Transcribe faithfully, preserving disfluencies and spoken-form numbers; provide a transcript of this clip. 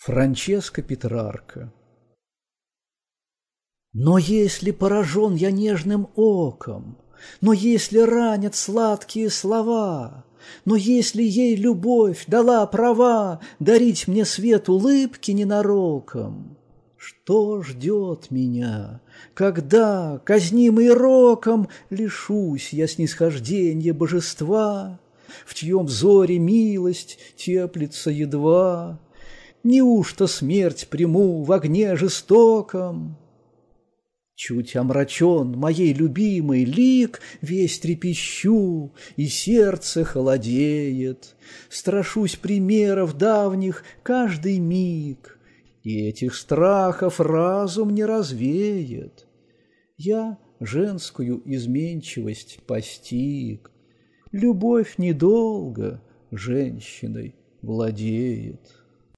Франческо Петрарка. Но если поражен я нежным оком, но если ранят сладкие слова, но если ей любовь дала права дарить мне свет улыбки ненароком, что ждет меня, когда, казнимый роком, лишусь я снисхожденья божества, в чьем взоре милость теплится едва? Неужто смерть приму в огне жестоком? Чуть омрачен моей любимой лик, весь трепещу, и сердце холодеет. Страшусь примеров давних каждый миг, и этих страхов разум не развеет. Я женскую изменчивость постиг. Любовь недолго женщиной владеет.